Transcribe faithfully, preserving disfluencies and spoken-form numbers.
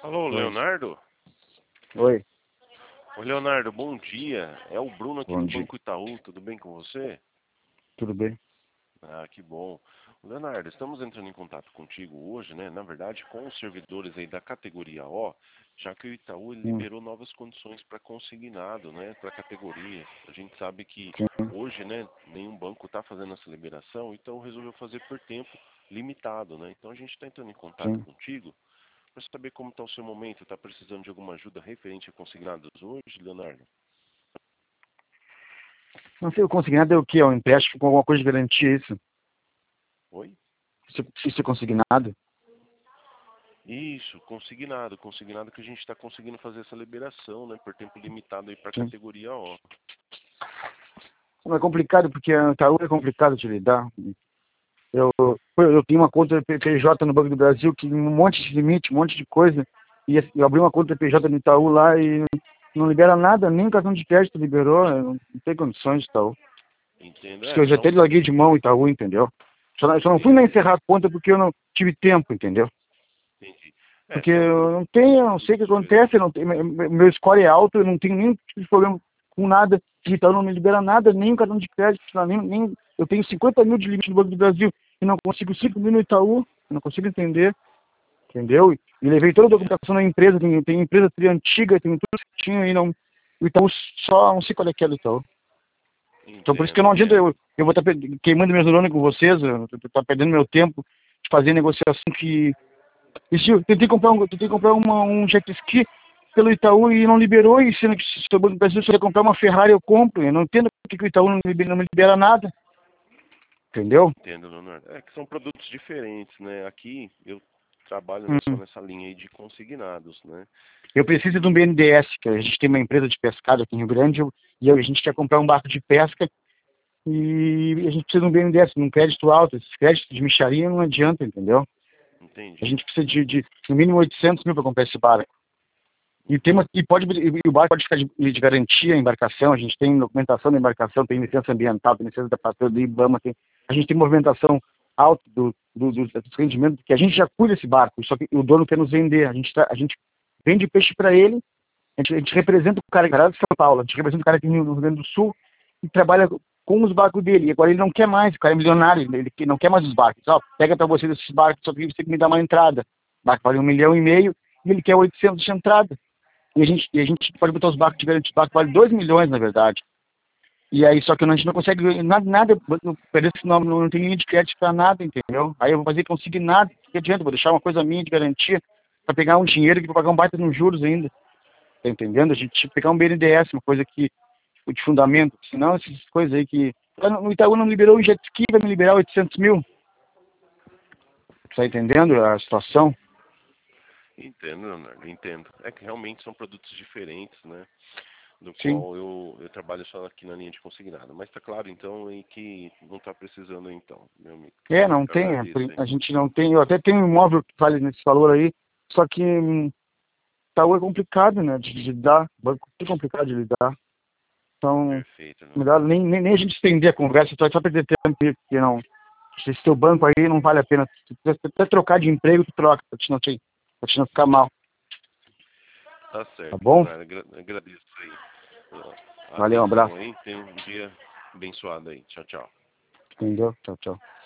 Alô, Oi. Leonardo? Oi, Oi, Leonardo, bom dia. É o Bruno aqui bom do dia. Banco Itaú, tudo bem com você? Tudo bem? Ah, que bom. Leonardo, estamos entrando em contato contigo hoje, né? Na verdade, com os servidores aí da categoria O, já que o Itaú ele Hum, liberou novas condições para consignado, né? Para a categoria. A gente sabe que sim, hoje, né? Nenhum banco está fazendo essa liberação, então resolveu fazer por tempo limitado, né? Então a gente está entrando em contato sim. contigo para saber como está o seu momento. Está precisando de alguma ajuda referente a consignados hoje, Leonardo? Não sei, o consignado é o quê? É um empréstimo com alguma coisa de garantia, é isso? Oi? Isso, isso é consignado? Isso, consignado, consignado que a gente está conseguindo fazer essa liberação, né, por tempo limitado aí para a Sim. categoria O. Não é complicado, porque a Itaú é complicado de lidar. Eu, eu tenho uma conta P J no Banco do Brasil, que um monte de limite, um monte de coisa. E eu abri uma conta P J no Itaú lá e não libera nada, nem o cartão de crédito liberou. eu Não tem condições de Itaú. Por Entendo, isso que é, eu já até são, larguei de mão o Itaú, entendeu? Só, não- só não fui sim, na encerrar a conta porque eu não tive tempo, entendeu? entendi. É, Porque são eu pro- não tenho, eu não sei o produtos que acontece, diferentes. eu não tenho, meu meu score é alto, eu não tenho nenhum tipo de problema com nada, então não me libera nada, nem o cartão de crédito, nem, nem, eu tenho cinquenta mil de limite no Banco do Brasil e não consigo cinco mil no Itaú, eu não consigo entender, entendeu? E levei toda a Entendo, documentação na empresa, tem, tem empresa tri antiga, tem tudo certinho e não, o Itaú só, não sei qual é que é do Itaú. Então por isso que entendo, não adianta entendo. eu, eu vou estar queimando meus neurônios com vocês, eu estou perdendo meu tempo de fazer negociação que e se eu tentei comprar um, tentei comprar uma, um jet ski pelo Itaú e não liberou, e sendo que se eu no Brasil, se eu comprar uma Ferrari, eu compro. Eu não entendo por que que o Itaú não, libera, não me libera nada. Entendeu? Entendo, Leonardo. É que são produtos diferentes, né? Aqui eu trabalho, né, só Hum. nessa linha aí de consignados, né? Eu preciso de um E B N D E S, que a gente tem uma empresa de pescado aqui em Rio Grande, eu- e eu- a gente quer comprar um barco de pesca e a gente precisa de um B N D E S, de um crédito alto. Esse crédito de mixaria não adianta, entendeu? A entendi, gente precisa de, de no mínimo oitocentos mil para comprar esse barco. E, tem uma, e, pode, e o barco pode ficar de, de garantia a embarcação, a gente tem documentação da embarcação, tem licença ambiental, tem licença da patrulha do IBAMA, tem, a gente tem movimentação alta do, do, do, dos rendimentos, que a gente já cuida esse barco, só que o dono quer nos vender, a gente, tá, a gente vende peixe para ele, a gente, a gente representa o cara que é de São Paulo, a gente representa o cara aqui no Rio Grande do Sul e trabalha com os barcos dele, e agora ele não quer mais, o cara é milionário, ele não quer mais os barcos, ó, pega para você esses barcos, só que você tem que me dar uma entrada, o barco vale um milhão e meio, e ele quer oitocentos de entrada. E a gente, e a gente pode botar os barcos de garantia, barco vale dois milhões, na verdade. E aí, só que a gente não consegue nada, nada parece que não, não tem linha de crédito para nada, entendeu? Aí eu vou fazer consignado, que adianta, vou deixar uma coisa minha de garantia para pegar um dinheiro que vou pagar um baita nos juros ainda, tá entendendo? A gente tinha que pegar um B N D E S, uma coisa que, tipo, de fundamento, senão essas coisas aí que... O Itaú não liberou o jet ski, vai me liberar oitocentos mil, tá entendendo a situação? entendo, Leonardo, entendo. É que realmente são produtos diferentes, né? Do Sim. qual eu, eu trabalho só aqui na linha de consignado. Mas tá claro, então, aí que não tá precisando, então, meu amigo. É, não Eu tem, é, agradeço, hein? a gente não tem, eu até tenho um imóvel que vale nesse valor aí, só que hum, Itaú é complicado, né, de lidar, banco é complicado de lidar, então, Perfeito, melhor Leonardo. nem, nem, nem a gente estender a conversa, só, só perder tempo, porque não, esse teu banco aí não vale a pena, se tu até trocar de emprego, tu troca, pra te não, te, pra te não ficar mal, Tá tá certo, bom? Leonardo. Agra- agradeço aí a Valeu, um atenção abraço, aí. Tenha um dia abençoado aí. Tchau, tchau. entendeu? Tchau, tchau.